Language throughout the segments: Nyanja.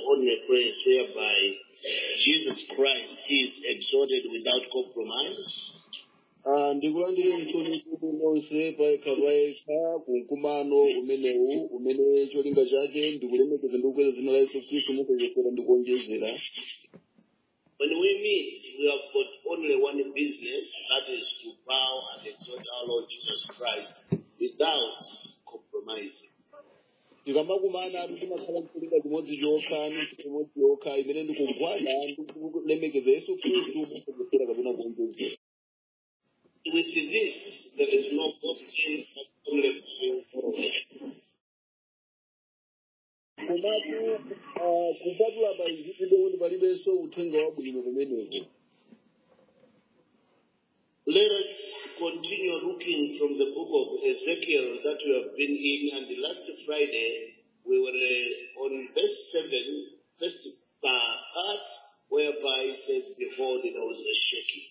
only place whereby Jesus Christ is exalted without compromise. ndikulandire mtoniku nonse paekha kumkumano umenewu umene cholinga chake ndikulemekeza ndikukweza dzina la Yesu Khristu mukuchokera ndikuonjezera. When we meet, we have got only one business, that is to bow and exalt our Lord Jesus Christ without compromising. tikamakumana timakhala mkulinga chimodzi chokha ndi chimodzi yokha imene ndikugwada ndikulemekeza Yesu Khristu mukuchokera kapena kuonjezera. With this, there is no boasting of only komatu kupatula pa izi ndikuti palibenso uthenga wabwino kumeneko. Let us continue looking from the book of Ezekiel that we have been in, and last Friday we were on verse 7, first part, whereby it says, behold, there was a shaking.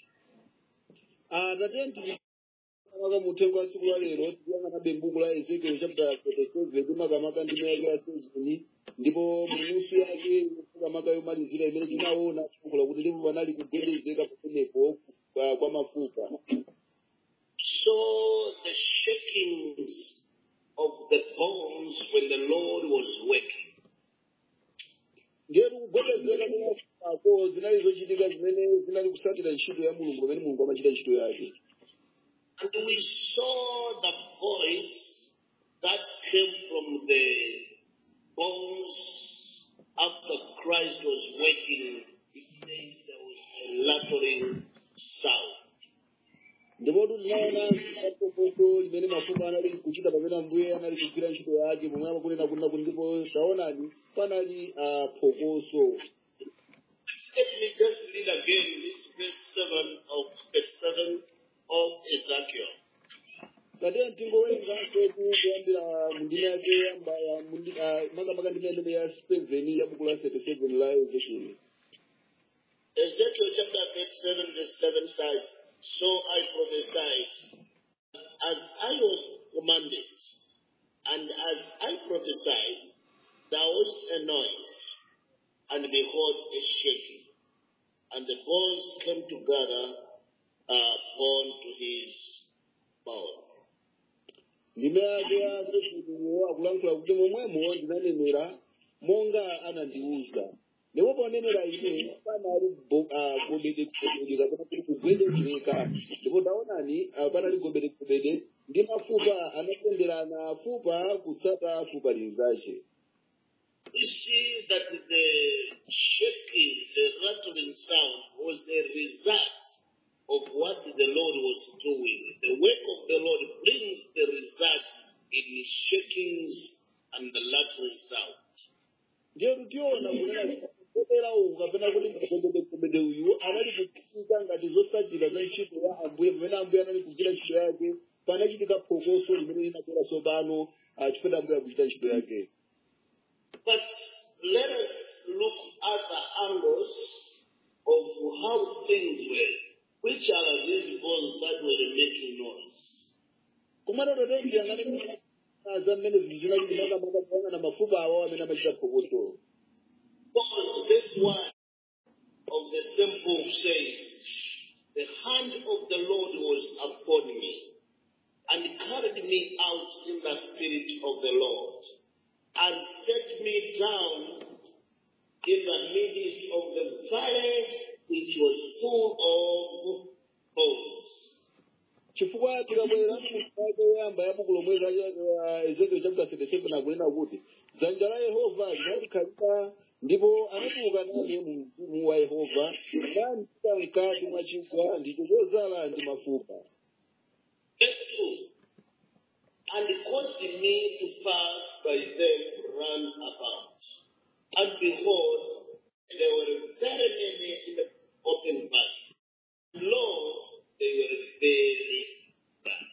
Muthengo wa tsiku la lero tiyang'ana buku la Ezekiel chapter 47 kumakamaka ndime yake ya 7 ndipo munusu yake kumakamaka yomalizira imene tinaona chikula kuti ndipo panali kugwedezeka pamenepo kwa mafupa. So the shakings of the bones when the Lord was working. Ngero kugwedezeka kwa mafupa zinali zochitika zimene zinali kusatira ntchito ya Mulungu pamene Mulungu amachita ntchito yake. And we saw the voice that came from the bones after Christ was working. It says there was a rattling sound. Ndipo tunaona popo limene mafupa anali kuchita pamene Ambuye anali kugwira ntchito yake pomwe amakunena kuti ndipo taonani panali phokoso. Let me just read again this verse 7 of Ezekiel. Kati tingowerenga kuyambira mundime yake makamaka ndime ya 7 ya buku la 37 la Ezekiel. Ezekiel chapter 37 verse 7 says, so I prophesied as I was commanded, and as I prophesied, there was a noise, and behold, a shaking, and the bones came together, bone to his bone. Ndime yake ya akulankhula kuti momwemo ndinanenera monga anandiuza. Ndipo ponenera ine panali gobedegobede kapena kuti kugwedezeka. Ndipo taonani panali gobedegobede ndi mafupa anatenderana fupa kutsata fupa linzace. We see that the shaking, the rattling sound was a result of what the Lord was doing. The work of the Lord brings the result in shakings and the rattling sound. Ndiyo tutiona kunena kupera unga pena kuti gobedegobede uyu anali kuchitika ngati zosachita za ntchito ya Ambuye pamene Ambuye anali kugwira ntchito yake panachitika phokoso limene linabwera tsopano chifukwa Ambuye akuchita ntchito yake. But let us look at the angles of how things were. Which are these bones that were making noise? Kumana totengi yangane za mmene zinthu zinali makamaka na mafupa awo amene amachita phokoso. Because this one of the same book says, the hand of the Lord was upon me, and carried me out in the spirit of the Lord, and set me down in the midst of the valley which was full of bones. Chifukwa tikabwera mukake yamba ya buku lomwe la Ezekiel chapter 37 akunena kuti dzanja la Yehova linandikhalira ndipo anatuluka nane mu mzimu wa Yehova nandipita mkati mwa chigwa ndicho chozala ndi mafupa. Verse 2. And caused me to pass by them round about. And behold, there were very many in the open valley. Lo, they were very bad.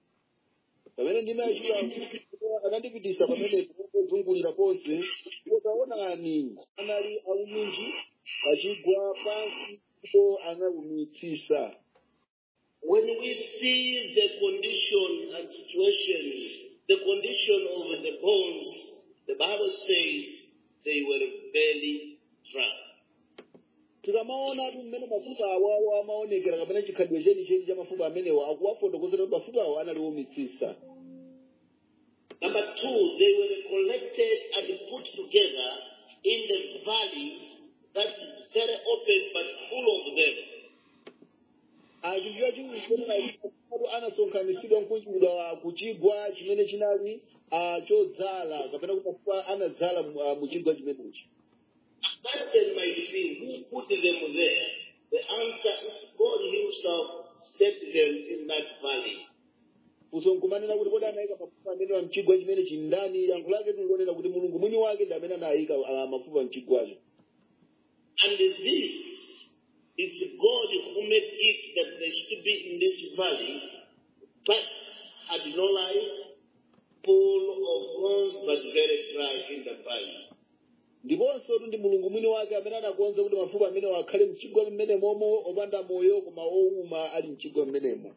Pamene ndimachira anandipitisa pamene kuzungulira ponse utaonani anali auminji achigwa pansi ndipo anawumitsisa. When we see the condition and situation, the condition of the bones, the Bible says they were very dry. tikamaona tu mmene mafupa awawo amaonekera kapena chikhalidwe chenicheni cha mafupa amenewo akuwafotokozera kuti mafupa awo anali omitsitsa. Number two, they were collected and put together in the valley that is very open but full of them. Chifukwa chiwiri anasonkhanitsidwa nkuchidwa kuchigwa chimene chinali chodzala kapena kuti mafupa anadzala muchigwa chimenechi. That then might be who put them there. The answer is God himself set them in that valley. Kusonkumanena kuti kodi anayika mafupa amenewa mchigwa chimene chindani, yankho lake tilionera kuti mulungu mwini wake ndi amene anayika mafupa mchigwacho. And this, it's God who made it that they should be in this valley, but had no life, full of bones, but very dry in the valley. Ndiponso ndi mulungu mwini wake amene anakonza kuti mafupa amenewa akhale mchigwa mmenemomo opanda moyo koma owuma ali mchigwa mmenemo.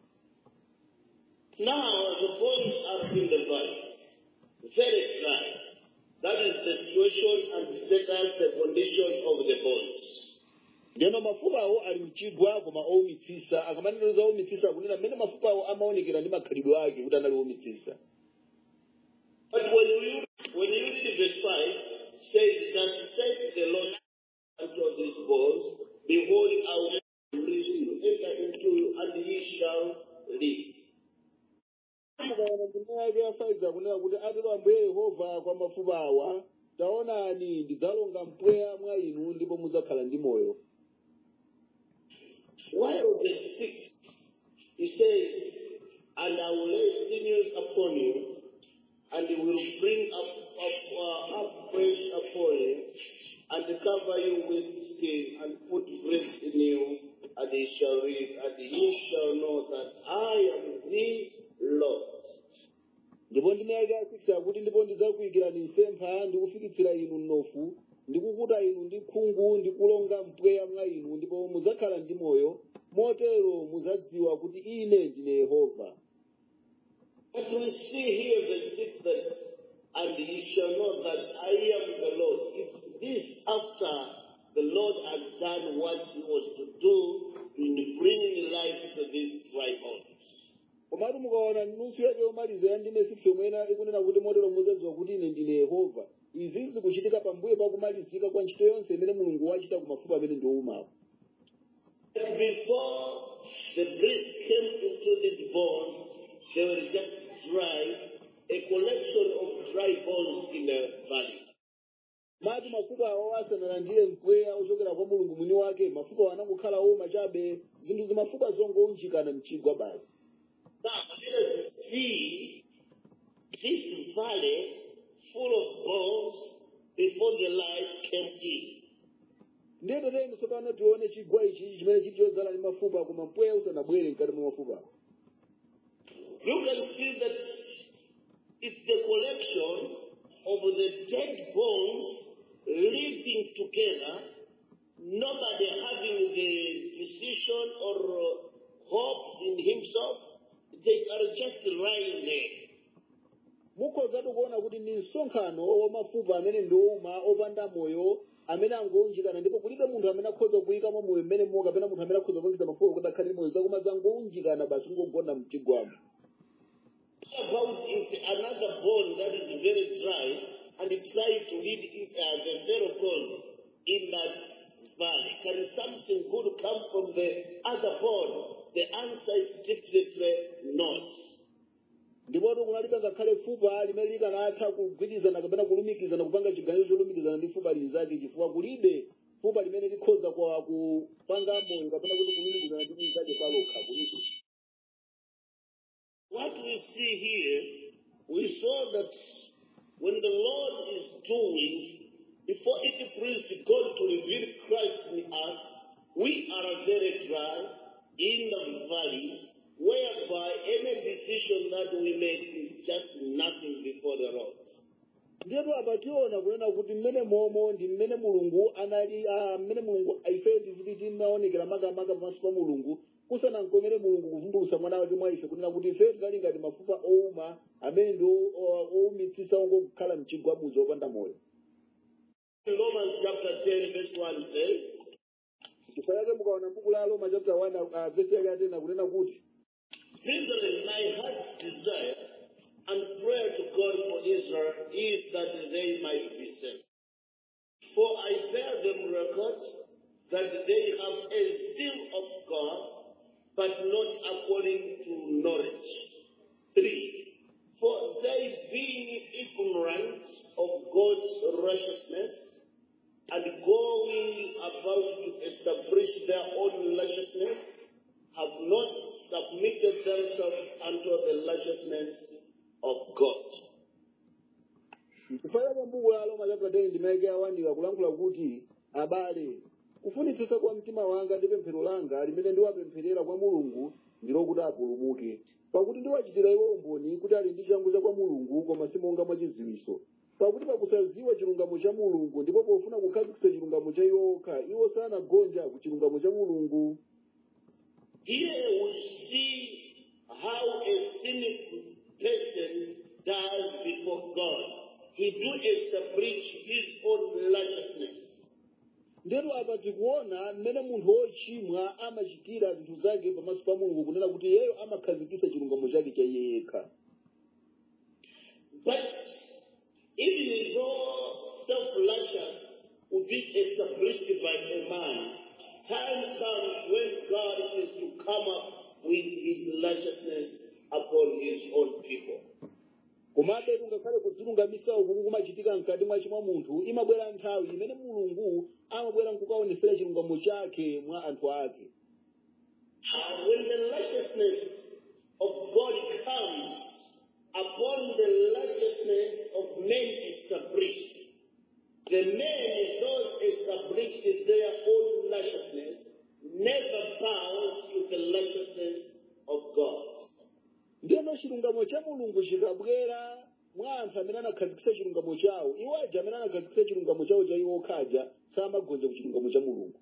Now the bones are in the valley, very dry. That is the situation and status, the condition of the bones. Ndeno mafupa awo ali mchigwa koma owumitsitsa, akamanena za owumitsitsa kunena mmene mafupa awo amaonekera ndi makhalidwe ake kuti anali owumitsitsa. But when you read verse 5, says that said the Lord unto these bones, behold, I will bring you, enter into you, and ye shall live. Mukaona ndime yake yafaiza kunena kuti atero Ambuye Yehova kwa mafupa awa, taonani ndidzalonga mpweya mwa inu ndipo mudzakhala ndi moyo. While the 6th, he says, and I will lay sinews upon you, and will bring up flesh upon you, and cover you with skin, and put breath in you, and ye shall live, and ye shall know that I am the Lord. Ndipo ndime yake yasikisa kuti ndipo ndidzakuyikirani msempha ndikufikitsira inu mnofu, ndikukuta inu ndi khungu, ndikulonga mpweya mwa inu, ndipo mudzakhala ndi moyo, motero mudzadziwa kuti ine ndine Yehova. But we see here verse 6 that, and ye shall know that I am the Lord. It's this after the Lord has done what he was to do in bringing life to these dry bones. Komatu mukaona nusu yake yomaliza ya ndime 6 yomwena ikunena kuti motero mudzadziwa kuti ine ndine Yehova. Izi zikuchitika pambuyo pakumalizika kwa ntchito yonse imene Mulungu wachita ku mafupa amene ndi owumawo. But before the breath came into these bones, they were just dry, a collection of dry bones in the valley. Mati mafupa awo asanalandire mpweya ochokera kwa Mulungu mwini wake, mafupa anangokhala owuma chabe, zinthu zimafupa zongounjikana mchigwa basi. Now, let us see this valley full of bones before the light came in. Ndiyendo teni tsopano tione chigwa ichi chimene chili chodzala ndi mafupa koma mpweya usanabwere mkati mwa mafupa. You can see that it's the collection of the dead bones living together, nobody having the decision or hope in himself. They are just lying there. Mukhoza kuona kuti ndi msonkhano wa mafupa amene ndi owuma opanda moyo amene angounjikana, ndipo kulibe munthu amene akhoza kuyikamo moyo mmene mo kapena munthu amene akhoza kupangiza mafupa kuti akhale moyo zakoma zangounjikana basi ngogona mchigwamo. About if another bone that is very dry and try to lead the very bones in that valley, can something good come from the other bone? The answer is definitely not. Ndipo kunalibe ngakhale fupa limene likanatha kugwirizana kapena kulumikizana kupanga chiganizo cholumikizana ndi fupa linzake, chifukwa kulibe fupa limene likhoza kwa kupanga moyo kapena kuti kulumikizana ndi linzake palokha kulibe. What we see here, we saw that when the Lord is doing, before it pleased God to reveal Christ in us, we are very dry in the valley, whereby any decision that we make is just nothing before the Lord. Ndipo apationa kunena kuti mmene momo ndi mmene Mulungu anali mmene Mulungu ife tiziti timaonekera makamaka pamaso pa Mulungu kusanankomere Mulungu kuvumbulutsa mwana wake mwa ife kunena kuti ife tinali ngati mafupa owuma amene ndi owumitsitsa ongokhala mchigwa mudzi opanda moyo. Romans chapter 10, verse 1 says, chifukwa chake mukaona m'buku la Roma chapter 1 verse yake atena kunena kuti brethren, my heart's desire and prayer to God for Israel is that they might be saved. For I bear them record that they have a zeal of God, but not according to knowledge. 3. For they being ignorant of God's righteousness, and going about to establish their own righteousness, have not submitted themselves unto the righteousness of God. chifukwa chake m'buku la Roma chapter 10 ndimeke awandika kulankhula kuti abale kufunitsitsa kwa mtima wanga ndi pemphero langa limene ndiwapempherera kwa Mulungu ndilo kuti apulumuke, pakuti ndiwachitira iwo umboni kuti ali ndi changu cha kwa Mulungu koma si monga mwachidziwitso, pakuti pakusaziwa chilungamo cha Mulungu ndipo pofuna kukhazikitsa chilungamo cha iwo okha iwo sanagonja ku chilungamo cha Mulungu. Here we see how a cynical person does before God. He do establish his own righteousness. Ndero apa tikuona mmene munthu wochimwa amachitira zinthu zake pamaso pa Mulungu kunena kuti iyeyo amakhazikitsa chilungamo chake cha iye yekha. But even though self-righteous will be established by a man, time comes when God is to come up with his righteousness upon his own people. Komabe kungakhale kudzilungamisa uku kumachitika mkati mwa chimwa munthu imabwera nthawi imene Mulungu amabwera nkukaonesera chilungamo chake mwa anthu ake. When the righteousness of God comes upon the righteousness of men established, the men, those established in their own righteousness, never bows to the righteousness of God. Ndeno chilungamo cha Mulungu chikabwera mwa anthu amene anakhazikitsa chilungamo chawo, iwo aja amene anakhazikitsa chilungamo chawo cha iwo okhaja samagonja ku chilungamo cha Mulungu.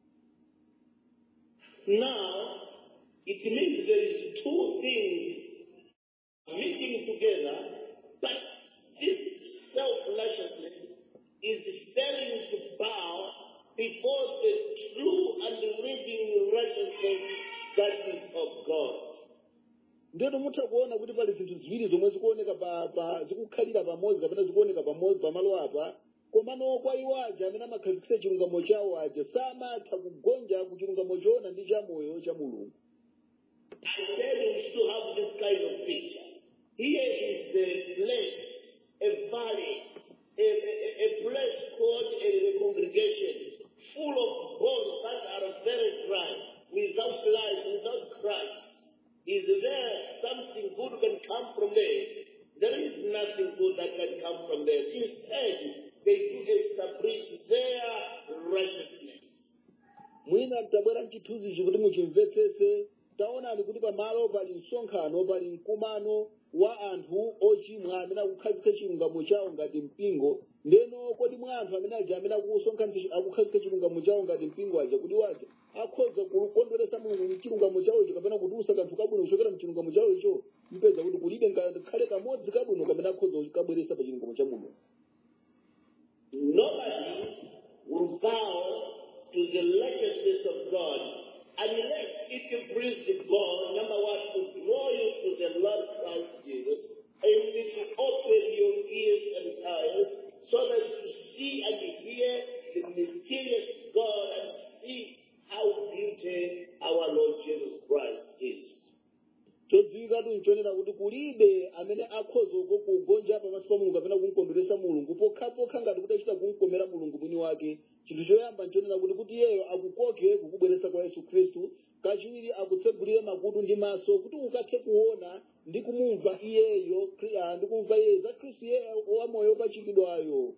Now, it means there is two things meeting together, but this self-righteousness is failing to bow before the true and living righteousness that is of God. Ndeno mutha kuona kuti pali zinthu ziwiri zomwe zikuoneka zikukhalira pamodzi kapena zikuoneka pamodzi pamalo apa, komano kwa iwo aja amene amakhazikitsa chilungamo chawo aja samatha kugonja ku chilungamo choona ndi chamoyo cha Mulungu. I said we should have this kind of picture. Here is the place, a valley, a place called a congregation, full of bones that are very dry, without life, without Christ. Is there something good can come from there? There is nothing good that can come from there. Instead, they do establish their righteousness. Mwina mtabwera mchithunzi chikuti muchimvetsetse, taonani kuti pamalo pali msonkhano, pali mkumano wa anthu ochimwa amene akukhazikitsa chilungamo chawo ngati mpingo. Ndeno kodi mwa anthu amene aja amene akukhazikitsa chilungamo chawo ngati mpingo aja kuti waja akhoza kukondweretsa Mulungu mchilungamo chawo icho kapena kutusa kanthu kabwino kuchokera mchilungamo chawo icho, mpeza kuti kulibe ngakhale kamodzi kabwino kamene akhoza kukabweretsa pa chilungamo cha Mulungu. Nobody will bow to the righteousness of God unless it pleases God, number one, to draw you to the Lord Christ Jesus, and to open your ears and eyes so that you see and hear the mysterious God and see how beautiful our Lord Jesus Christ is. Chodziwikatu nchonera kuti kulibe amene akhoza kugonja pamaso pa Mulungu kapena kumukondweretsa Mulungu pokhapokha ngati kuti achita kumkomera Mulungu mwini wake. Chinthu choyamba nchonera kuti iyeyo akukoke kukubweretsa kwa Yesu Khristu, kachiwiri akutsegulire makutu ndi maso kuti ukathe kuona ndi kumumva iyeyo, ndi kumva iye za Khristu wamoyo opachikidwayo.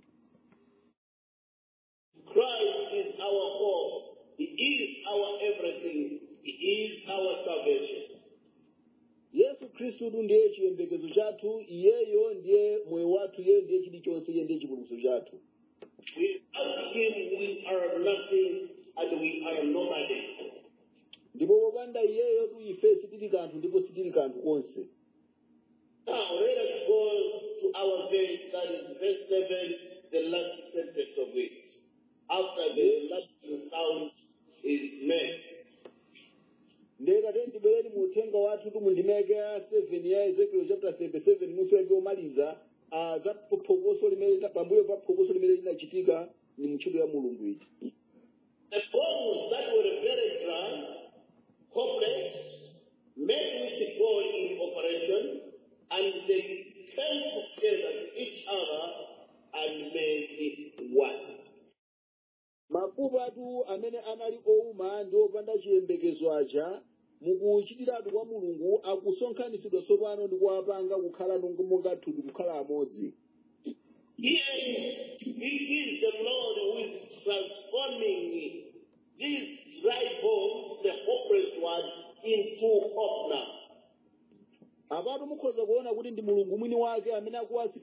Christ is our hope. He is our everything. He is our salvation. Yesu Khristu ndiye chiyembekezo chathu, iyeyo ndiye moyo wathu, iye ndiye chilichonse, iye ndiye chipulumutso chathu. Without him we are nothing and we are nobody. Ndipo popanda iyeyo tu ife sitili kanthu ndipo sitili kanthu konse. Now let us go to our verse, that is verse 7 the last sentence of it. After the last sound is made. ndera tendibwereni mu uthenga wathu tu mundimeke ya 7 ya Ezekiel chapter 37 musi wake omaliza za phokoso limene pambuyo pa phokoso limene linachitika ni ntchito ya mulungu iji. The bones that were very dry, hopeless, met with God in operation, and they came together to each other and made one. Mafupa atu amene anali ouma ndi opanda chiyembekezo aja mukuchitiratu kwa mulungu akusonkhanitsidwa tsopano ndi kuwapanga kukhala monga thupi kukhala amodzi. Here it is the Lord who is transforming these dry bones, the hopeless one, into hope now. Apatu mukhoza kuona kuti ndi mulungu mwini wake amene akuwasi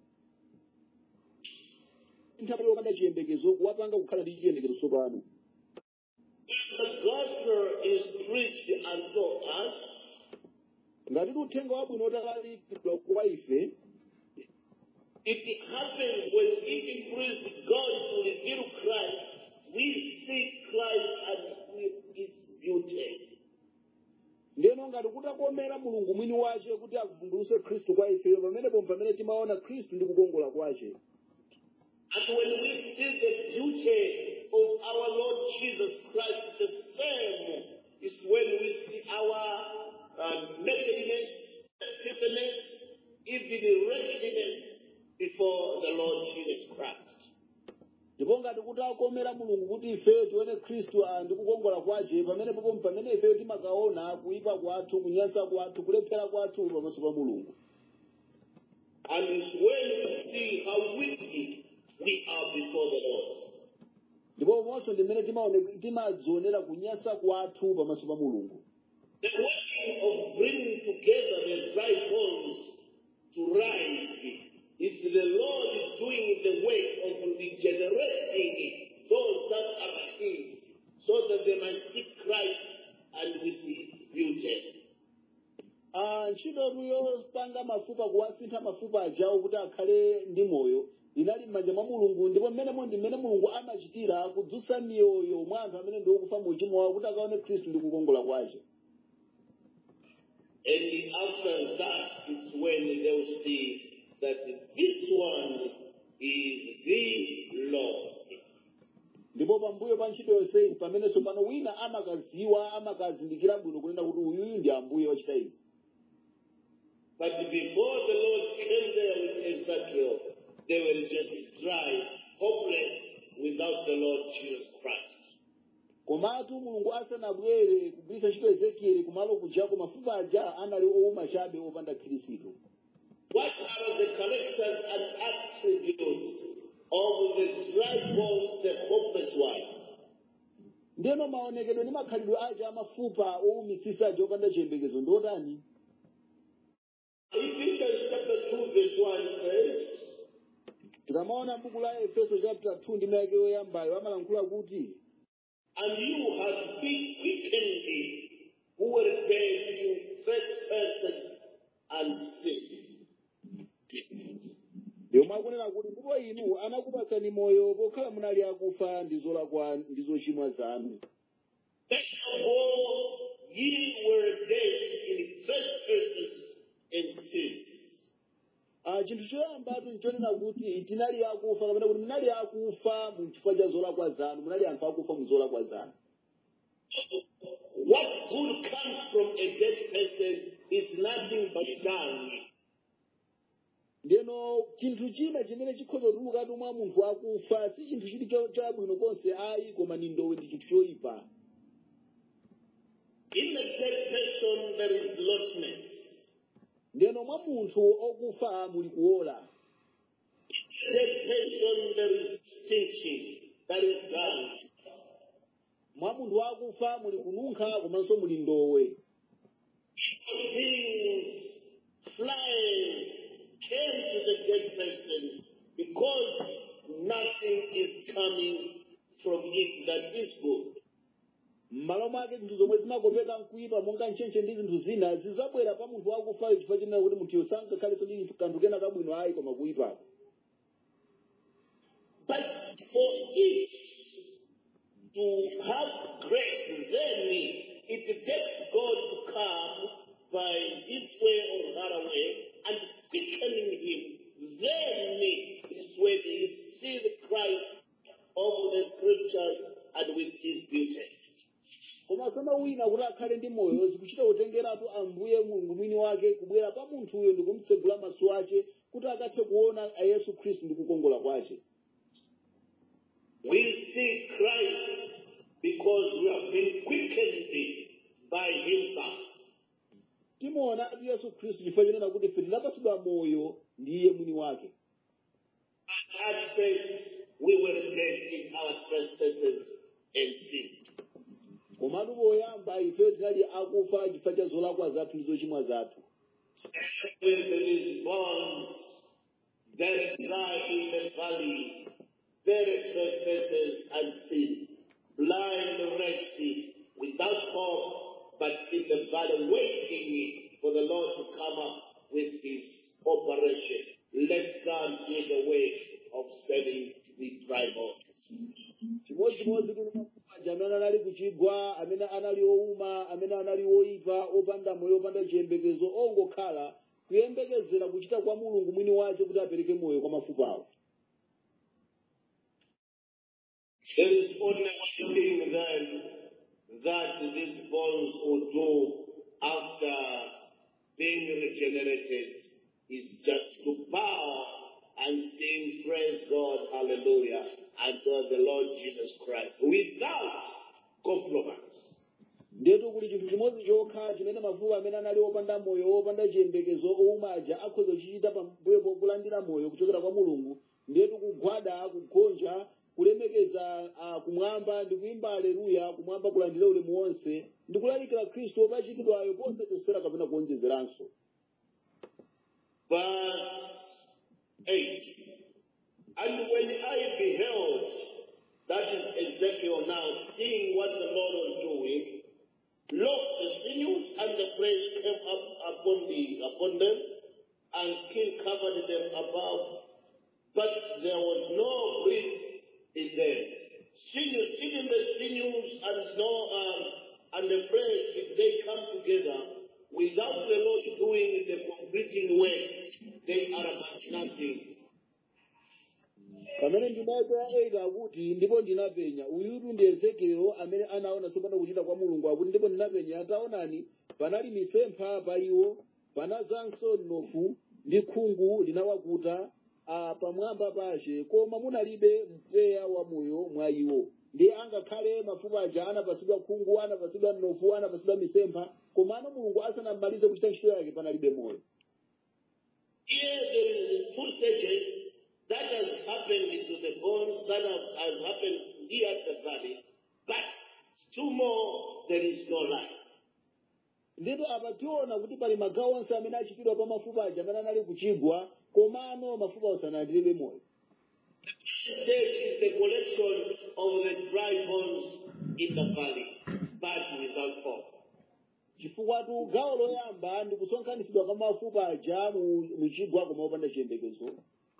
nthawi yopanda chiyembekezo kuwapanga kukhala ndi chiyembekezo tsopano. The gospel is preached unto us. Ngati uthenga wabwino utalalikidwa kwa ife, it happens when it pleases God to reveal Christ, we see Christ and with its beauty. ndeno ngati kutakomera mulungu mwini wace kuti avumbuluse Khristu kwa ifeyo pamene timaona Khristu ndi kukongola kwace. And when we see the beauty of our Lord Jesus Christ, the same is when we see our nakedness, filthiness, even wretchedness before the Lord Jesus Christ. Ndipo ngati kutakomera mulungu kuti ife tione Khristu ndi kukongola kwace pamene ifeyo timakaona kuipa kwathu, kunyansa kwathu, kulephera kwathu pamaso pa mulungu. And it's when we see how wicked we are before the Lord. Ndipo monso ndimene timadzionera kunyansa kwathu pamaso pa mulungu. The working of bringing together the dry bones to rise, it's the Lord doing the way of regenerating those that are his, so that they might see Christ and with his beauty. Ntchito yopanga mafupa kuwasintha mafupa ajawo kuti akhale ndi moyo inali m'manja mwa mulungu, ndipo mmene mulungu amachitira kudzutsa miyoyo mwa anthu amene ndi okufa mu uchimo wawo kuti akaone Khristu ndi kukongola kwace. And after that, it's when they will see that this one is the Lord. Ndipo pambuyo pa ntchito yonseyi pamene tsopano wina amakazindikira bwino kunena kuti uyuyu ndi Ambuye wachita izi. But before the Lord came there with Ezekiel, they were just dry, hopeless, without the Lord Jesus Christ. Komatu mulungu asanabwere kugwiritsa ntchito Ezekieli kumalo kujako mafupa aja anali ouma chabe opanda Khristu. What are the characters and attributes of the dry bones, the hopeless one? Ndeno maonekedwe ndi makhalidwe aja amafupa oumitsitsa aja opanda chiyembekezo ndotani? Ephesians chapter 2 verse 1 says, tikamaona buku la Efeso chapter 2 ndi mayake yoyambayo amalankhula kuti, and you have been quickened who were dead in trespasses and sin. Yomwe akunena kuti ndipo inu anakupatsani moyo pokhala munali akufa ndi zolakwa ndi zochimwa zanu. Therefore ye were dead in trespasses and sins. Chinthu choyambatu nchonena kuti tinali akufa kapena kuti munali akufa mu chifukwa cha zolakwa zanu, munali anthu akufa mu zolakwa zanu. What good comes from a dead person is nothing but dung. Ndeno chinthu china chimene chikhoza kutulukatu mwa munthu akufa si chinthu chili chabwino konse ayi, koma ni ndowe ndi chinthu choyipa. In a dead person there is rottenness. Ndeno mwa munthu okufa muli kuola. In a dead person there is stinching, there is dung. Mwa munthu akufa muli kununkha komanso muli ndowe. Things, flies came to the dead person because nothing is coming from it that is good. M'malo mwake zinthu zomwe zimakopeka mkuipa monga ntchentche ndi zinthu zina zizabwera pa munthu wakufa chifukwa chinena kuti munthuyo sangakhaleso ndi kanthu kena kabwino ayi koma kuipako. But for it to have grace, then it takes God to come by his way or her way and quickening him. Then is when you see the Christ of the scriptures and with his beauty. koma kama wina kuti akhale ndi moyo zikuchita kutengeratu ambuye mulungu mwini wake kubwera pa munthuyo ndi kumtsegula maso ake kuti akathe kuona a Yesu Khristu ndi kukongola kwace. We see Christ because we have been quickened by himself. Timuona Yesu Khristu chifukwa chenena kuti ife tinapatsidwa moyo ndi iye mwini wake. At first, we were dead in our trespasses and sin. Komatu poyamba ife tinali akufa chifukwa cha zolakwa zathu ndi zochimwa zathu. When there is bones that lie in the valley, their trespasses and sin, blind resting, without hope, but in the valley waiting for the Lord to come up with his operation. Let God do the way of saving the dry bones. Chimodzimodzi kuti mafupa amene anali kuchigwa, amene anali ouma, amene anali oyipa, opanda moyo, opanda chiyembekezo, ongokhala kuyembekezera kuchita kwa Mulungu mwini wace kuti apereke moyo kwa mafupawo. There is only one thing then that these bones will do after being regenerated is just to bow and sing praise God, hallelujah, unto the Lord Jesus Christ without compromise. Ndetu kuli chinthu chimodzi chokha chimene mafupa amene anali opanda moyo, opanda chiyembekezo, oumaja akhoza kuchita pambuyo pokulandira moyo kuchokera kwa Mulungu. Ndetu kugwada, kugonja, kulemekeza kumwamba ndi kuimba haleluya, kumwamba kulandira ulemu wonse, ndi kulalikira Khristu opachikidwayo ponse tosera kapena kuonjezeranso. Verse 8. And when I beheld, that is Ezekiel now, seeing what the Lord was doing, look, the sinews and the flesh came up upon them, and skin covered them above, but there was no breath in them. Sinews, even the sinews and the flesh, if they come together, without the Lord doing the completing work, they are about nothing. Pamene ndinayika ega kuti ndipo ndinapenya uyutu ndi Ezekiel amene anaona sopanda kuchita kwa Mulungu akuti ndipo ndinapenya ataonani panali misempha pa iwo panazanso mnofu ndi khungu linawakuta pamwamba pace koma munalibe mpweya wa moyo mwa iwo ndi angakhale mafupa aja anapasidwa khungu anapasidwa mnofu anapasidwa misempha koma ano Mulungu asanamalize kuchita ntchito yake panalibe moyo. Here there is two stages that has happened to the bones, that has happened here at the valley, but two more, there is no life. Ndipo apa tiona kuti pali magawo onse amene achitidwa pa mafupa aja amene anali kuchigwa komano mafupa osanalire moyo. The stage is the collection of the dry bones in the valley, but without hope. Chifukwa gawo loyamba ndi kusonkhanitsidwa kwa mafupa aja muchigwa koma opanda chiyembekezo.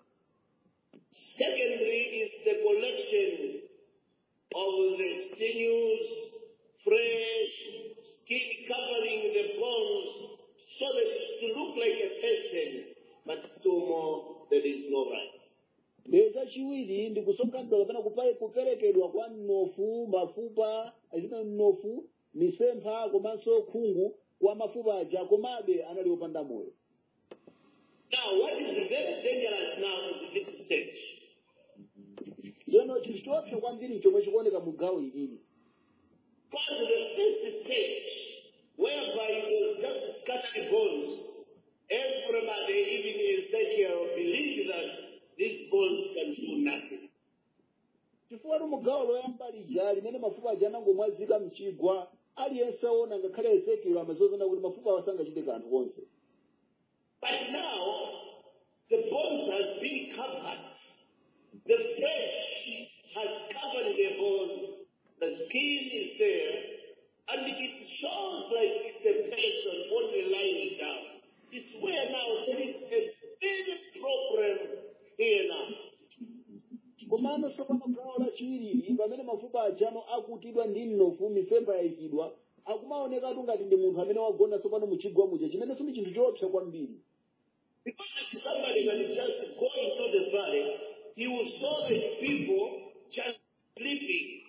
Secondly is the collection of the sinews, fresh skin covering the bones, so that it to look like a person, but still more there is no right. Leza chiwiri ndi kusonkhanitsidwa kapena kuperekedwa kwa mnofu, mafupa, azina mnofu, misempha komanso khungu kwa mafupa aja komabe anali opanda moyo. Now, what is very dangerous now is this stage. Leno chichotse kwambiri chomwe chikuoneka mu gawo ilili. Because the first stage, whereby you just scatter bones, everybody, even Ezekiel, believes that these bones can do nothing. Chifukwa mu gawo loyamba lija limene mafupa aja anangomwazika mchigwa aliyense ona ngakhale Ezekiel amazozana kuti mafupa asangachite kanthu konse. But now, the bones has been covered. The flesh has covered the bones. The skin is there. And it shows like it's a person only lying down. It's where now there is a big problem here now. Koma komano tsopano gawo lachiwiri pamene mafupa ajano akutidwa ndi mnofu misempha yayikidwa akumaonekatu ngati ndi munthu amene wagona tsopano muchigwa muja chimenenso ndi chinthu choopsa kwambiri. Because if somebody can just go into the valley, he will saw the people just sleeping.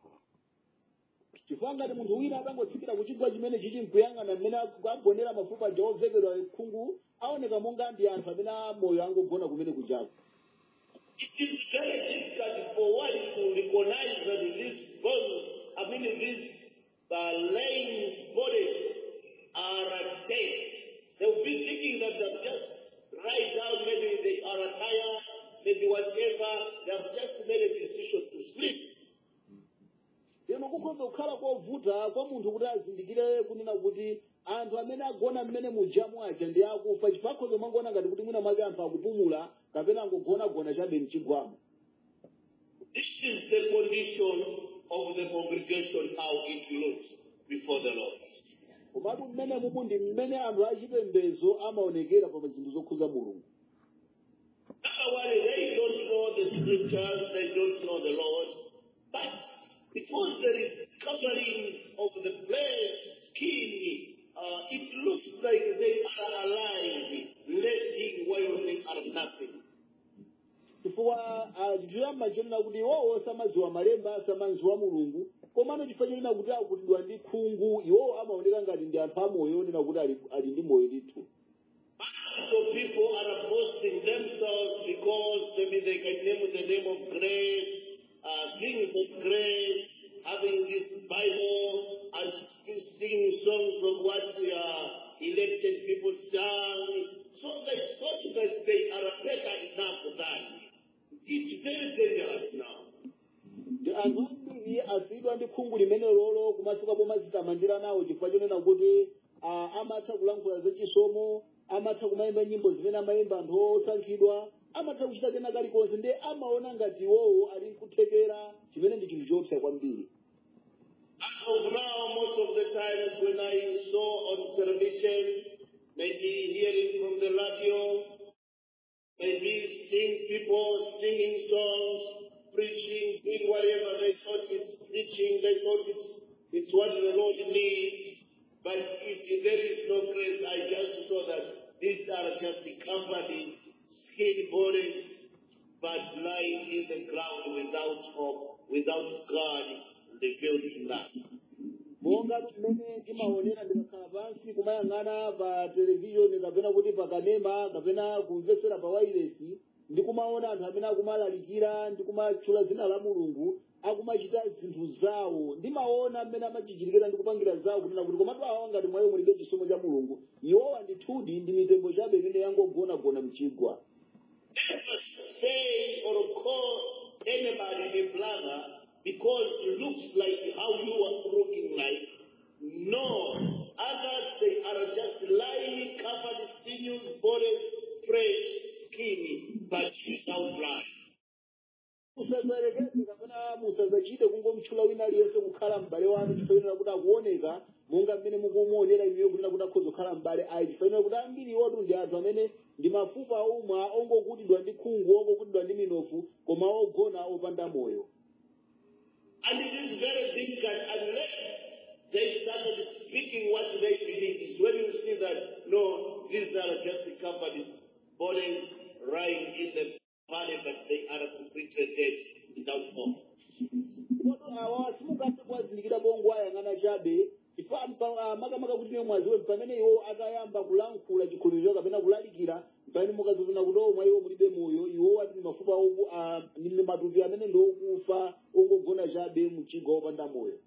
Chifukwa ngati munthu wina atangotsikira kuchigwa chimene chichi nkuyang'ana mmene agonera mafupa aja ovekedwa khungu aoneka monga ndi anthu amene moyo angogona kumene kujako. It is very difficult for one to recognize that these bones, these laying bodies are dead. They will be thinking that they've just lie down, maybe they are tired, maybe whatever, they have just made a decision to sleep. Lero kukhoza kukhala kovuta kwa munthu kuti azindikire kunena kuti anthu amene agona mmene mujamu aja ndi akufa chifukwa akhoza mangoona ngati kuti mwina mwake anthu akupumula kapena angogona chabe mchigwamo. This is the condition of the congregation, how it looks before the Lord. Komatu mmene mumu ndi mmene anthu achipembedzo amaonekera pa zinthu zokhuza Mulungu. Number one, they don't know the scriptures, they don't know the Lord, but because there is coverings of the flesh, skin, it looks like they are alive, letting while they are nothing. Chifukwa chituyamba chonena kuti iwowo samadziwa malemba samadziwa Mulungu komano chifukwa chonena kuti akutidwa ndi khungu iwowo amaoneka ngati ndi anthu amoyo onena kuti ali ndi moyo ndithu. So people are boasting themselves because maybe they can name the name of grace, things of grace, having this Bible and singing songs of what elected people stand. So they thought that they are better enough than. It's very dangerous now. Anthu ambiri asidwa ndi khungu limene lolo kumasuka pomazitamangira nawo chifukwa chonena kuti amatha kulankhula zachisomo, amatha kumayimba nyimbo zimene amayimba anthu osankhidwa, amatha kuchita kena kalikonse ndi amaona ngati iwowo ali kuthekera chimene ndi chinthu choopsa kwambiri. As of now, most of the times when I saw on television, maybe hearing from the radio, maybe seeing people singing songs, preaching, doing whatever they thought it's preaching, they thought it's what the Lord needs. But if there is no grace, I just saw that these are just covered skin bodies, but lying in the ground without hope, without God revealed in that. Monga mmene timaonera ndikakhala pansi kumayang'ana pa televishoni kapena kuti pakanema kapena kumvetsera pa wailesi ndi kumaona anthu amene akumalalikira ndi kumatchula dzina la Mulungu akumachita zinthu zawo ndimaona mmene amachichirikira ndi kupangira zawo kunena kuti komatu awo ngati mwayo mulibe chisomo cha Mulungu iwowa ndithudi ndi mitembo chabe imene yangogona mchigwa. Never say or call anybody a brother because it looks like how you are looking like. No. Others, they are just lying, covered, sinews, bodies, fresh, skinny, but without blood. Musazarekeze kapena musazachite kungomtchula wina aliyense kukhala m'bale wanu chifanira kuti akuoneka monga mmene mukumuonera inuyo kunena kuti akhoza kukhala m'bale ayi chifanira kuti ambiri iwotu ndi anthu amene ndi mafupa omwe ongokutidwa ndi khungu ongokutidwa ndi minofu koma ogona opanda moyo. And it is very difficult unless they started speaking what they believe. Is when you see that, no, these are just covered bodies lying in the valley, but they are completely dead without hope. Simukati kwazindikira bongo ayang'ana chabe makamaka kuti mwaziwe pamene iwo akayamba kulankhula chikhulupiriro kapena kulalikira pamene mukazozana kuti omwe iwo mulibe moyo iwo ati mafupa ndi matupi amene ndi okufa ongogona chabe mchigwa opanda moyo.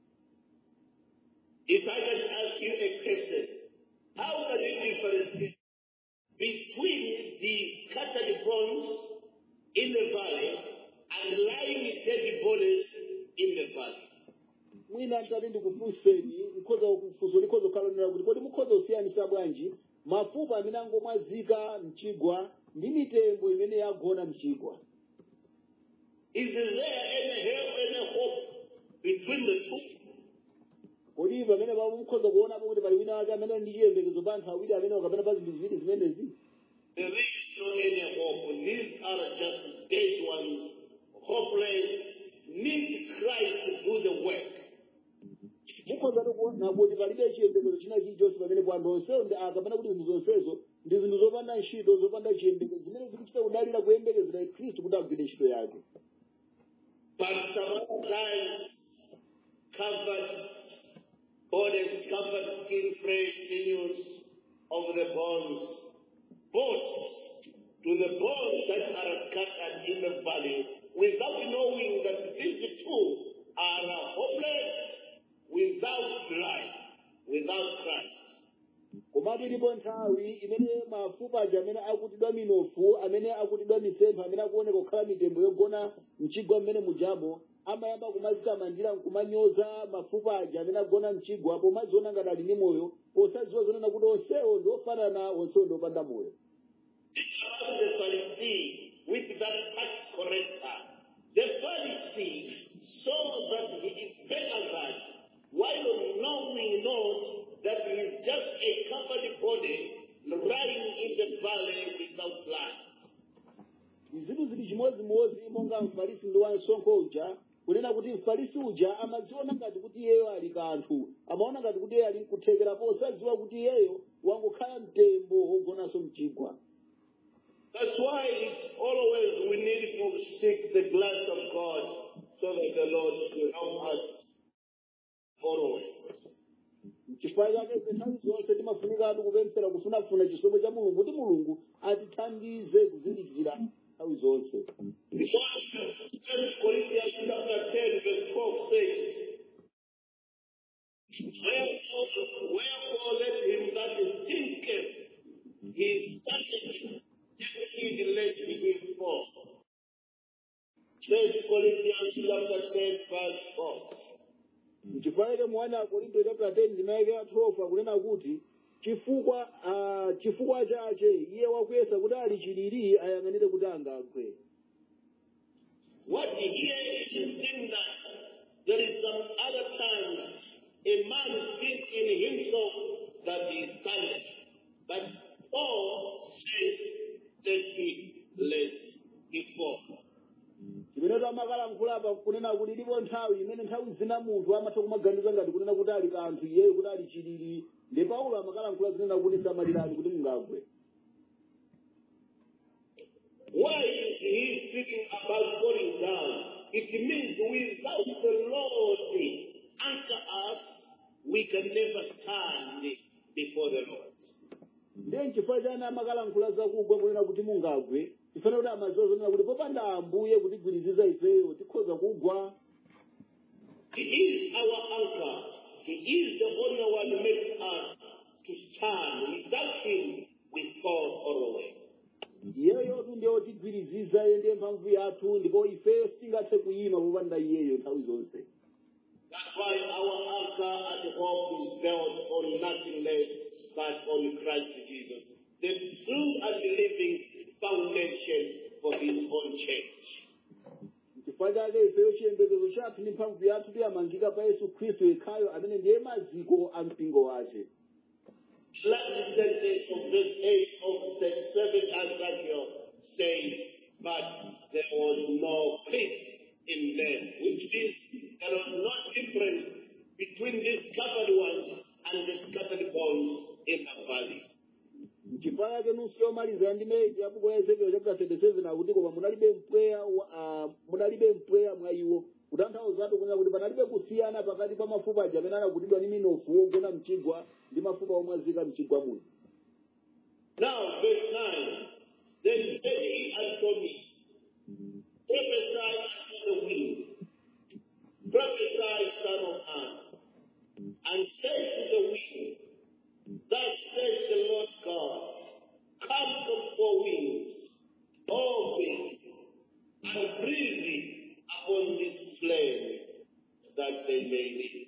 If I can ask you a question, how can you differentiate between the scattered bones in the valley and lying dead bodies in the valley? Mwina ntati ndikufunseni nkhoza kufunso likhoza kukhalonera kuti kodi mukhoza kusiyanitsa bwanji mafupa amene angomwazika mchigwa ndi mitembo imene yagona mchigwa. Is there any hope between the two? Kodi pamene mukhoza kuona kuti pali wina wake amene ndi chiyembekezo pa anthu awiri amene kapena pa zinthu ziwiri zimenezi? There is no any hope. These are just dead ones hopeless, need Christ to do the work. mukhoza kuona kuti palibe chiyembekezo china chilichonse pamene anthu onsewo akapena kuti zinthu zonsezo ndi zinthu zopanda ntchito zopanda chiyembekezo zimene zikuchita kudalira kuyembekezera khristu kuti agwire ntchito yake. But some other times, covered bodies, covered skin, fresh sinews of the bones, both to the bones that are scattered in the valley, without knowing that these two are hopeless, without life, without Christ. Komatu ilipo nthawi imene mafupa aja amene akutidwa minofu, amene akutidwa misempha, amene akuoneka kukhala mitembo yogona mchigwa mmene mujamo, amayamba kumazitamandira nkumanyoza mafupa aja amene agona mchigwa, pomaziona ngati ali ndi moyo, posadziwa zonena kuti onsewo ndi ofanana, onsewo ndi opanda moyo. The Pharisee with that tax collector, the Pharisee saw that he is better than, while knowing not that he is just a covered body lying in the valley without life. Zinthu zili chimodzimodzi monga mfarisi ndi wansonkho uja, kunena kuti mfarisi uja amaziona ngati kuti iyeyo ali kanthu, amaona ngati kuti iyeyo ali nkuthekera, posadziwa kuti iyeyo wangokhala mtembo wogonanso mchigwa. That's why it's always we need to seek the grace of God so that the Lord will help us always. Chifukwa chake nthawi zonse timafunika kupemphera kufunafuna chisomo cha Mulungu kuti Mulungu atithandize kuzindikira nthawi zonse. Because 1 Corinthians chapter 10 verse 12 says, Wherefore let him that thinketh he is standing take heed lest he fall. 1 Corinthians chapter 10 verse 12. Chifukwa chake mwana Korinto chapter 10 ndimayike ya 12 akunena kuti chifukwa chache iye wakuyesa kuti ali chilili ayang'anire kuti angagwe. What here is saying that there is some other times a man thinks in himself that he is standing. But Paul says, take heed lest he fall. Chimene amakalankhula apa kunena kuti ilipo nthawi imene nthawi zina munthu amatha kumaganiza ngati kunena kuti ali kanthu iyeyo kuti ali chilili, ndi Paulo amakalankhula zinena kuti samalirani kuti mungagwe. Why is he speaking about falling down? It means without the Lord anchor us, we can never stand before the Lord. Ndiye chifukwa chani amakalankhula zakugwa kunena kuti mungagwe, tifuna kuti amaziwa zonena kuti popanda Ambuye kutigwiriziza ifeyo tikhoza kugwa. He is our anchor. He is the only one who makes us to stand. Without him, we fall all away. Iyeyo ndiye otigwiriziza, ndiye mphamvu yathu, ndipo ifeyo sitingathe kuyima popanda iyeyo nthawi zonse. That's why our anchor and hope is built on nothing less but on Christ Jesus, the true and living foundation for his own church. Chifukwa chake ifeyo chiyembekezo chathu ndi mphamvu yathu tiyamangika pa Yesu Khristu yekhayo amene ndiye maziko a mpingo wace. Last sentence of verse 8 of the 7th Ezekiel says, but there was no faith in them, which means there was no difference between these covered ones and the scattered bones in the valley. Chifukwa chake nusu yomaliza ndime ya buku la Ezekiel chapter 37 akuti koma munalibe mpweya mwa iwo, kutanthauza kunena kuti panalibe kusiyana pakati pa mafupa aja amene anakutidwa ndi minofu wogona mchigwa ndi mafupa omwe azika mchigwa muno. Now verse 9, then said he unto me, prophesy unto the wind, prophesy, son of man, and say to the wind, thus says the Lord God, come from four winds, O wind, and breathe upon this flame, that they may live.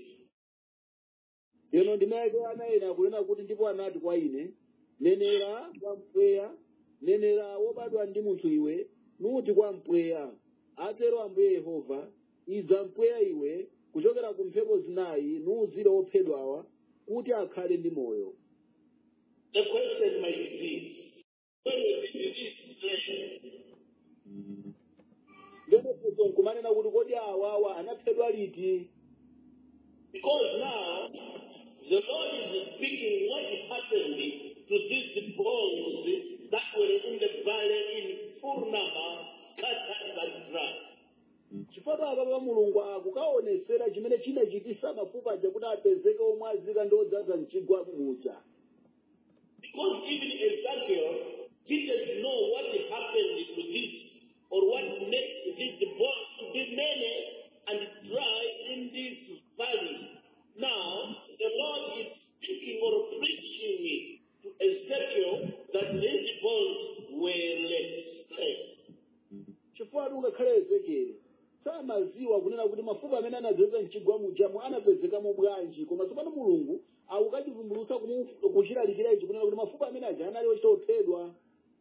Yeno ndimayike anaena kunena kuti ndipo anati kwa ine, nenera kwa mpweya, nenera wobadwa ndi munthu iwe, nuti kwa mpweya, atero Ambuye Yehova, idza mpweya iwe, kuchokera ku mphepo zinayi, nuuzire ophedwawa, kuti akhale ndi moyo. The question might be, when did this flame Ndeno funso nkumanena kuti kodi awawa anaphedwa liti? Because now the Lord is speaking what happened to these bones that were in the valley in full number, scattered and dry. Chifukwa apa Mulungu akukaonesera chimene chinachitisa mafupa aja kuti apezeke omwazika ndi odzaza mchigwa muja. Because even Ezekiel didn't know what happened to this or what makes these bones to be many and dry in this valley. Now, the Lord is speaking or preaching to Ezekiel that these bones were straight. Chifukwa ngakhale Ezekiel samaziwa kunena kuti mafupa amene anadzeza mchigwa mujamu anapezekamo bwanji, koma tsopano Mulungu akukachivumbulutsa kuchilalikira ichi kunena kuti mafupa amene aja anali ochitophedwa.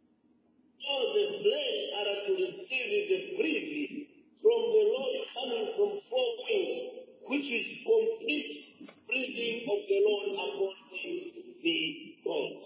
All the slain are to receive the breathing from the Lord coming from four winds, which is complete breathing of the Lord upon the bones.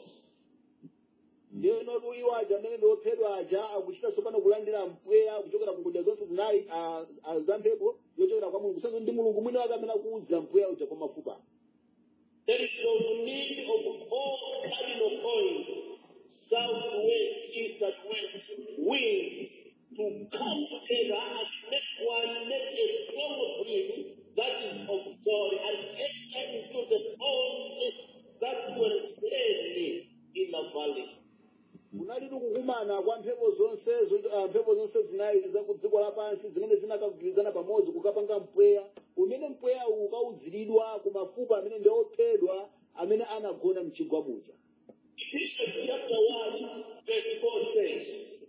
Yeno iwo aja amene ndi ophedwa aja akuchita tsopano kulandira mpweya kuchokera ku kudya zonse zinayi za mphepo yochokera kwa Mulungu. Sasa ndi Mulungu mwini wake amene akuwuza mpweya uja kwa mafupa. There is no need of all cardinal points, south, west, east, and west winds to come together and make a strong breath that is of God and enter into the bones that were slain in the valley. Kunalitu kukumana kwa mphepo zonse zinayi za ku dziko lapansi zimene zinakagwirizana pamodzi kukapanga mpweya umene mpweya ukauziridwa ku mafupa amene ndi ophedwa amene anagona mchigwa muja. Ephesians chapter 1 verse 4 says,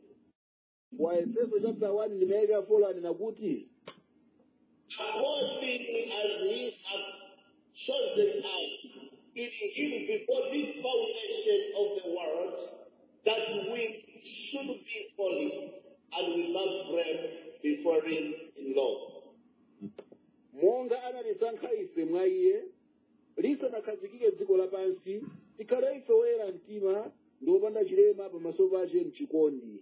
Wa Efeso chapter 1 limeka 4 anena kuti, according as he hath chosen us in him before the foundation of the world, that we should be holy and without blame before him in love. monga anatisankha ife mwa iye lisanakhazikike dziko lapansi tikhale ife oyera mtima ndi opanda chilema pamaso pake mchikondi.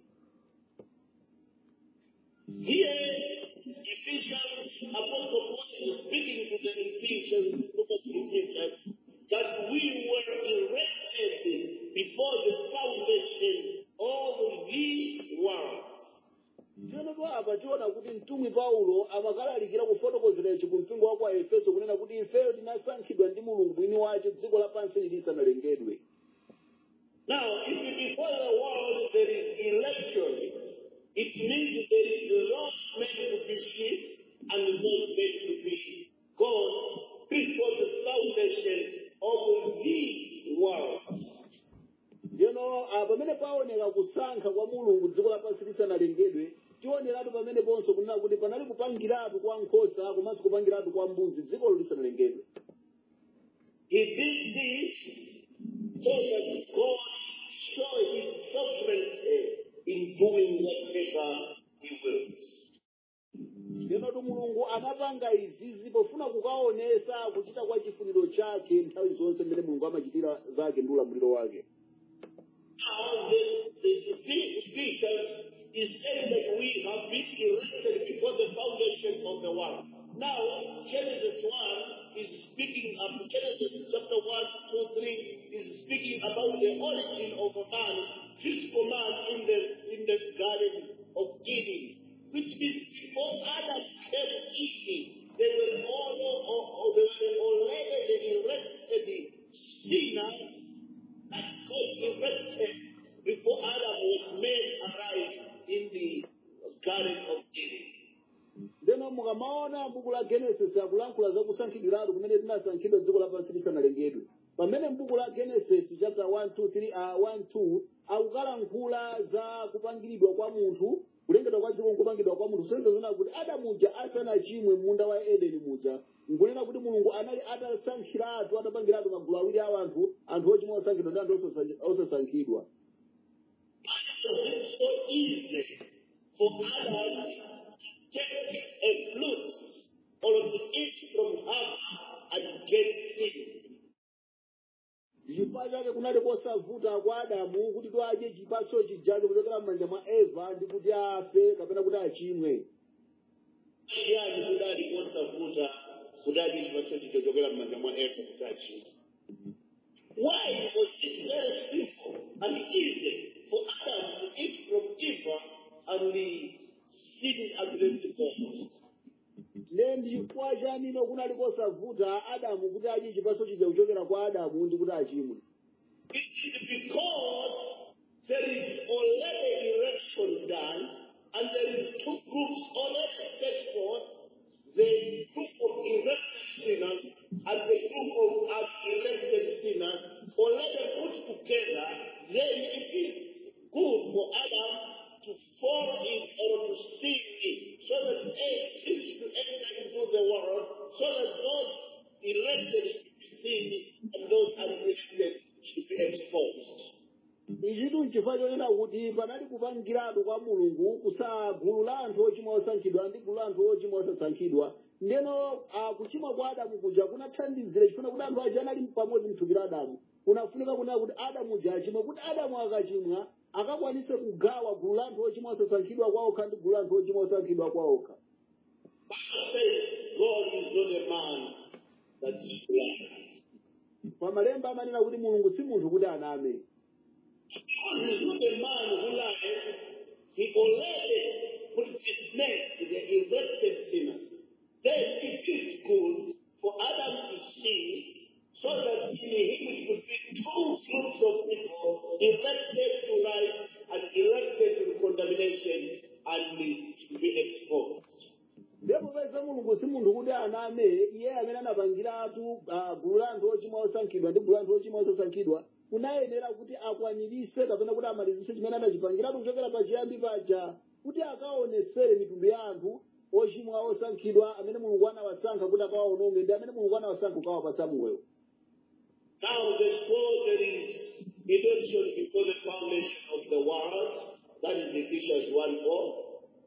Here, Ephesians, Apostle Paul is speaking to the Ephesians, that we were erected before the foundation of the world. Tsono apa tiona kuti mtumwi Paulo amakalalikira kufotokozera ichi ku mpingo wa kwa Efeso kunena kuti ifeyo tinasankhidwa ndi Mulungu mwini wace dziko lapansi lisanalengedwe. Now, if before the world there is election, it means there is those meant to be sheep and those meant to be gods before the foundation of the world. Yeno pamene paoneka kusankha kwa Mulungu dziko lapansi lisanalengedwe, tioneratu pamene ponso kunena kuti panali kupangiratu kwa nkhosa komanso kupangiratu kwa mbuzi dziko lisanalengedwe. He did this so that God show his sovereignty in doing whatever he wills. Yeno Mulungu anapanga izizi pofuna kukaonesa kuchita kwa chifuniro chake nthawi zonse mmene Mulungu amachitira zake ndi ulamuliro wake. Now the Ephesians is saying that we have been erected before the foundation of the world. Now Genesis 1 is speaking of Genesis chapter 1, 2, 3 is speaking about the origin of man, physical man in the Garden of Eden, which means before Adam came Eve, they were already erected sinners that God erected before Adam was made alive in the Garden of Eden. Ndeno mukamaona buku la Genesis akulankhula za kusankhidwiratu kumene tinasankhidwa dziko lapansi lisanalengedwe. Pamene buku la Genesis chapter 1, 2, 3, 1, 2 akukalankhula za kupangiridwa kwa munthu, kulengedwa kwa dziko kupangidwa kwa munthu. Sonse zina kuti Adamu uja asanachimwe munda wa Edeni muja, nkunena kuti Mulungu anali atasankhiratu atapangiratu magulu awiri a anthu ochimwa osankhidwa ndi anthu osasankhidwa. It's so easy for Adam to take a fruit or to eat from Hava and get sick. Chifukwa chake kunali kosavuta kwa Adamu kuti adye chipatso chija kuchokera m'manja mwa Eva ndi kuti afe kapena kuti achimwe. chiyani kudali kosavuta kudali chipatso chichochokera m'manja mwa Eva kutachi. Why was it very simple and easy for Adam to eat from Eva and be sin against God? Ndi chifukwa chani kunali kosavuta Adamu kuti adye chipatso chija kuchokera kwa Adamu ndi kuti achimwe? It is because there is already election done, and there is two groups already set forth, the group of elected sinners and the group of unelected sinners already put together. Then it is good for Adam to fall in or to sin in, so that sin should enter into the world, so that those elected should be seen and those unelected should be exposed. Ichitu n'chifukwa chonena kuti panali kupangiratu kwa Mulungu kusagulu la anthu ochimwa osankhidwa ndi gulu la anthu ochimwa osasankhidwa. Ndeno kuchimwa kwa Adamu kuja kunathandizira chifuna kuti anthu aja anali pamodzi m'thupi la Adamu. Kunafunika kunena kuti Adamu uja achimwe, kuti Adamu akachimwa akakwanise kugawa gulu la anthu ochimwa osasankhidwa kwa okha ndi gulu la anthu ochimwa osankhidwa kwa okha. Bible says God is not a man that he should lie. Pa malemba amanena kuti Mulungu si munthu kuti aname. Because he's not a man who lies, he already put his name to the elected sinners. Then it is good for Adam to see, so that in him should be two groups of people, elected to life and elected to condemnation, and to be exposed. Ndipo pesa Mulungu si munthu kuti aname, iye amene anapangiratu gulu la anthu ochimwa osankhidwa ndi gulu la anthu ochimwa osasankhidwa. Kunayenera kuti akwanirise kapena kuti amalizise chimene anachipangiratu kuchokera pachiyambi paja, kuti akaonesere mitundu ya anthu ochimwa osankhidwa amene Mulungu anawasankha kuti akawaononge ndi amene Mulungu anawasankha kukawapasa moyo. Now there is redemption before the foundation of the world. That is Ephesians 1:4.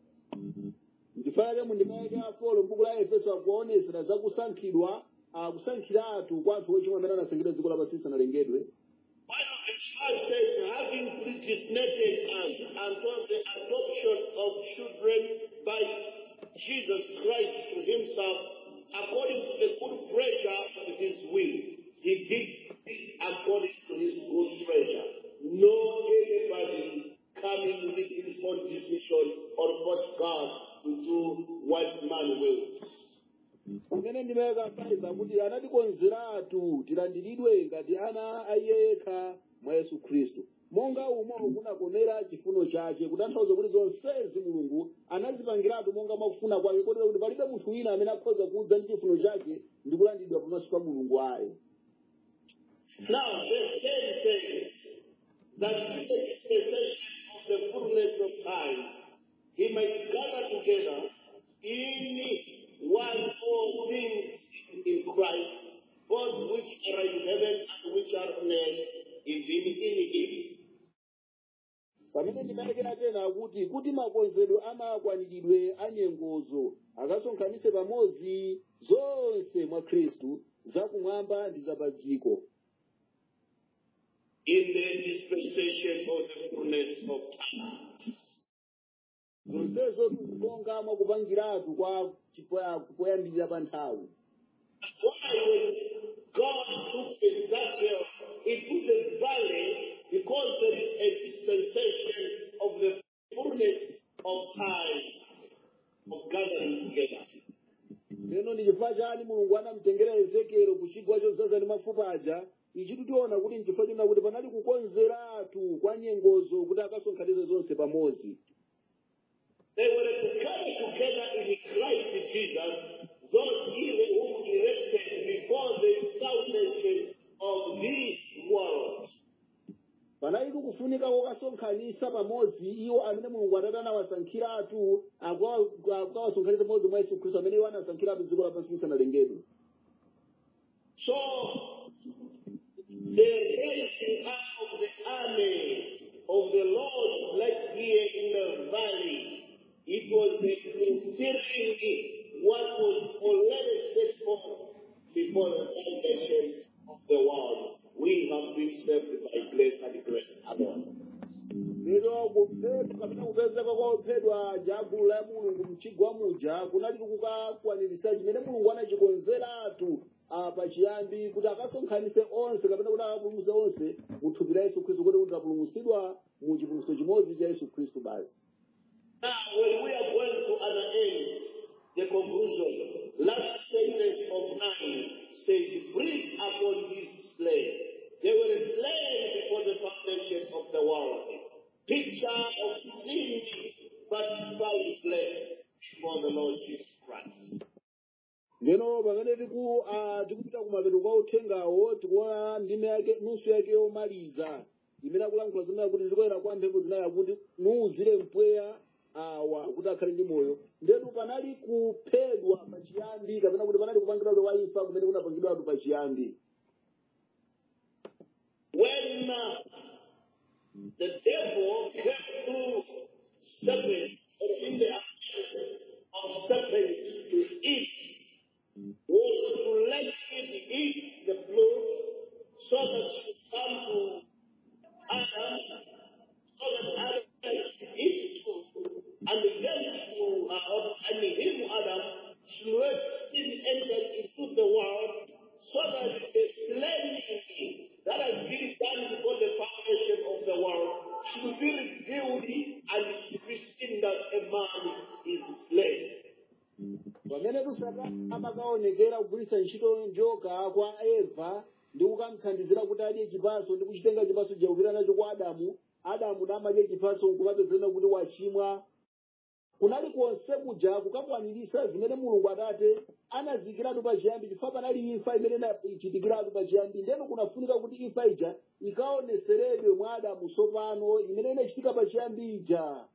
Ndifale mundimayike afolo m'buku la Efeso akuonesera za kusankhidwa, kusankhiratu kwa anthu ochimwa amene anasankhidwa dziko lapansi lisanalengedwe. Bible says, having predestinated us unto the adoption of children by Jesus Christ to himself, according to the good pleasure of his will. He did this according to his good pleasure. No anybody coming with his own decision or force God to do what man wills. Pamene ndimeka paipa kuti anatikonzeratu tilandiridwe ngati ana ayekha mwa Yesu Khristu. Monga umo kunakomera chifuno chake, kutanthauza kuti zonsezi Mulungu anazipangiratu monga mwakufuna kwake, kotero kuti palibe munthu wina amene akhoza kudza ndi chifuno chake ndi kulandidwa pamaso pa Mulungu ayi. Now, verse 10 says that in the dispensation of the fullness of times, he might gather together in one all things in Christ, both which are in heaven and which are on earth, in him. Pamene ndimayekera tena kuti makonzedwe amakwaniridwe anyengozo akasonkhanise pamodzi zonse mwa Khristu zakumwamba ndi zapadziko. In the dispensation of the fullness of times. Zonsezo tikulonga mwakupangiratu kwa kupoyambirira pa nthawi. Why when God took Ezekiel into the valley, because there is a dispensation of the fullness of time of gathering together. Lero ndi chifukwa chani Mulungu anamtengera Ezekiel ku chigwa chodzaza ndi mafupa aja, ichi tiona kuti n'chifukwa china kuti panali kukonzeratu kwa nyengozo kuti akasonkhanitse zonse pamodzi. They were to carry together in Christ Jesus those whom elected before the foundation of this world. Panali kufunika kukasonkhanitsa pamodzi iwo amene Mulungu Atate anawasankhiratu akawasonkhanitsa pamodzi mwa Yesu Khristu amene iwo anasankhiratu dziko lapansi lisanalengedwe. So the raising up of the army of the Lord like here in the valley, it was fulfilling what was already set forth before the foundation of the world. We have been saved by grace and grace alone. Lero kapena kupezeka kwa ophedwa jagulu la mulungu mchigwa muja kunali kukakwaniritsa chimene mulungu anachikonzeratu pachiyambi kuti akasonkhanitse onse kapena kuti akapulumutse onse mu thupi la Yesu Khristu kuti tapulumutsidwa mu chipulumutso chimodzi cha Yesu Khristu basi. Now, when we are going to an end, the conclusion, last sentence of 9 says, breathe upon this slain. They were slain before the foundation of the world. Picture of sin, but found blessed before the Lord Jesus Christ. Lero pamene tikupita kumapeto kwa uthengawo tikuona ndime yake nusu yake yomaliza imene akulankhula zimene kuti zikoyera kwa mphepo zinayi kuti nuuzire mpweya awa kuti akhale ndi moyo ndetu panali kuphedwa pachiyambi kapena kuti panali kupangidwa wa imfa kumene kunapangidwatu pachiyambi. When the devil came through serpent or in the actions of serpent to eat, was to let it eat the fruit so that it come to Adam, so that Adam should eat too, and then and him, Adam, should let sin enter into the world, so that the slaying that has been done before the foundation of the world should be revealed and should be seen that a man is slain. Pamene Satana amakaonekera kugwiritsa ntchito njoka kwa Eva ndi kukamthandizira kuti adye chipatso ndi kuchitenga chipatso chaupita nacho kwa Adamu namadya chipatso nkupapezana kuti wachimwa. Kunali konse kuja kukakwaniritsa zimene Mulungu Atate anazikiratu pachiyambi chifukwa panali imfa imene ichitikiratu pachiyambi ndeno kunafunika kuti imfa ija ikaoneseredwe mwa Adamu tsopano imene inachitika pachiyambi ija.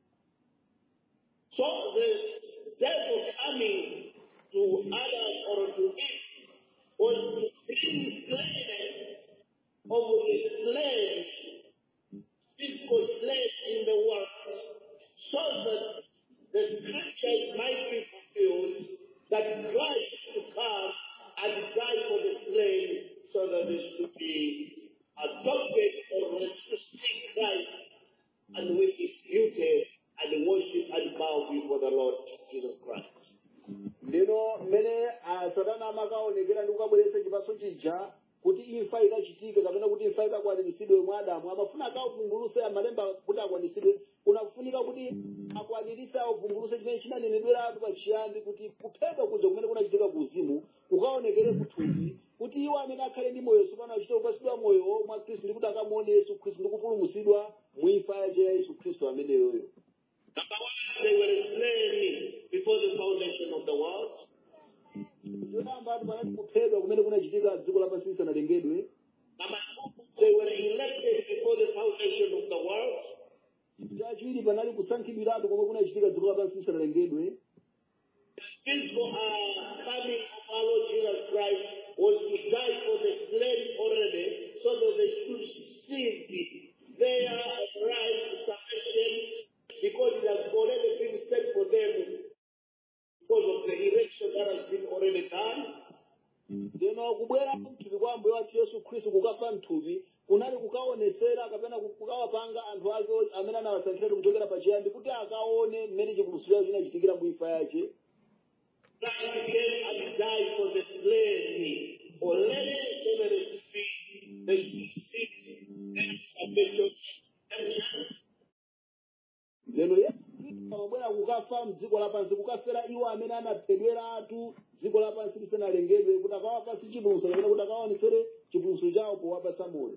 So the devil coming to Adam or to Eve was to bring slaves of the slaves, physical slaves in the world, so that the scriptures might be fulfilled that Christ should come and die for the slain so that they should be adopted or to see Christ and with his beauty and worship and bow before the Lord Jesus Christ. Ndino mmene Satana amakaonekera ndi kukabweretsa chipatso chija kuti imfa ikachitika kapena kuti imfa ikakwaniritsidwe mwa Adamu amafuna akavumbulutse amalemba kuti akwaniritsidwe kunafunika kuti akwaniritse avumbulutse chimene chinanenedweratu pachiyambi kuti kuphedwa kuja kumene kunachitika ku uzimu kukaonekere kuthupi kuti iwo amene akhale ndi moyo tsopano achite kupatsidwa moyo mwa Khristu ndi kuti akamuone Yesu Khristu ndi kupulumutsidwa mu imfa yace ya Yesu Khristu ameneyoyo. Number one, they were slain before the foundation of the world. Number two, they were elected before the foundation of the world. The physical coming of our Lord Jesus Christ was to die for the slain already, so that they should see their right salvation, because it has already been set for them because of the election that has been already done. Ndeno kubwera mthupi kwa Ambuye wathu Yesu Khristu kukafa mthupi kunali kukaonesera kapena kukawapanga anthu ake amene anawasankhira kuchokera pachiyambi kuti akaone mmene chipulumutso chinachitikira mu imfa yace. Christ came and died for the slain already, so that they should see the salvation. Lero Yesu amabwera kukafa mdziko lapansi kukafera iwo amene anaphedweratu dziko lapansi lisanalengedwe kuti akawapatse chipulumutso kapena kuti akaonetsere chipulumutso chawo powapatsa moyo.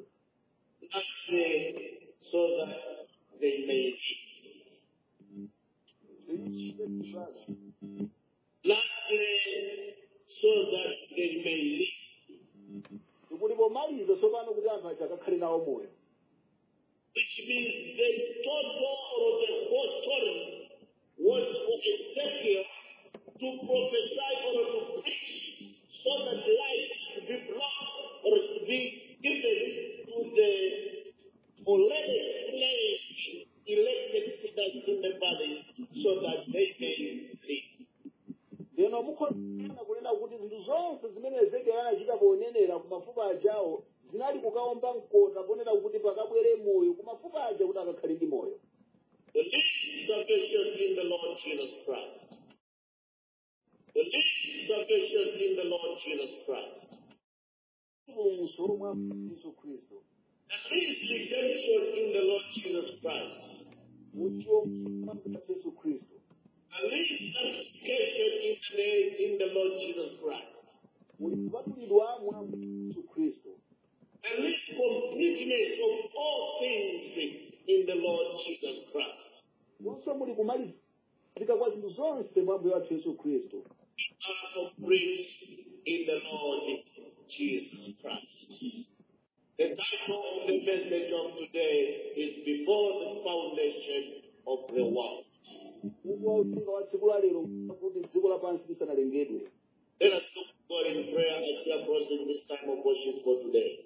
So that they may live. Lastly, so that they may live. Kuti pomaliza tsopano kuti anthu aja akakhale nawo moyo. Which means the total or the whole story was for Ezekiel to prophesy or to preach so that life should be brought or should be given to the already slain elected sinners in the valley so that they may live. Ndeno mukhona kunena kuti zinthu zonse zimene Ezekiel anachita ponenera ku mafupa ajawo zinali kukaomba mkota ponena kuti pakabwere moyo ku mafupa aja kuti akakhale ndi moyo. The least salvation in the Lord Jesus Christ. The least salvation in the Lord Jesus Christ. Chipulumutso mwa Yesu Khristu. The least redemption in the Lord Jesus Christ. Muchiomwa Yesu Khristu. The least sanctification in the Lord Jesus Christ. Mulipatulidwa mwa Yesu Khristu. The least completeness of all things in the Lord Jesus Christ. Wonso muli kumalizika kwa zinthu zonse mwa Ambuye wathu Yesu Khristu. Are complete in the Lord Jesus Christ. The title of the message of today is Before the Foundation of the World. Let us look to God in prayer as we are closing this time of worship for today.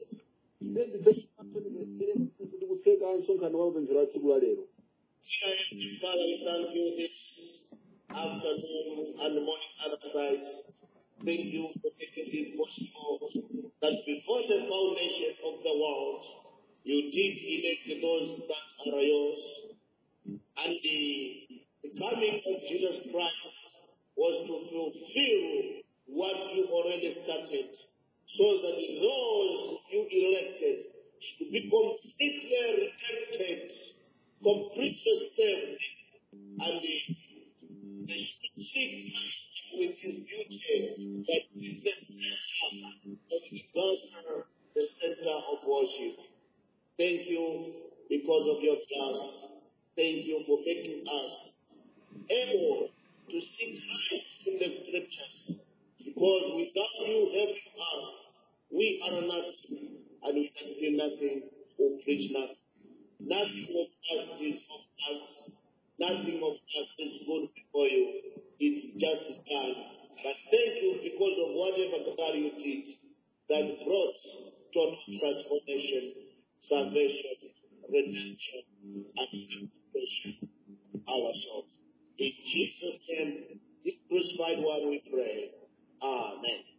Father, we thank you this afternoon and morning other side. Thank you for making it possible that before the foundation of the world, you did elect those that are yours. And the coming of Jesus Christ was to fulfill what you already started, so that those you elected should be completely redempted, completely saved, and they should seek with his beauty that is the center of the gospel, the center of worship. Thank you because of your trust. Thank you for making us able to see Christ in the scriptures. Because without you helping us, we are nothing, and we can say nothing or preach nothing. Nothing of us is of us. Nothing of us is good before you. It's just done. But thank you because of whatever God you did that brought total transformation, salvation, redemption, and sanctification ourselves. In Jesus' name, this crucified one we pray. Amen.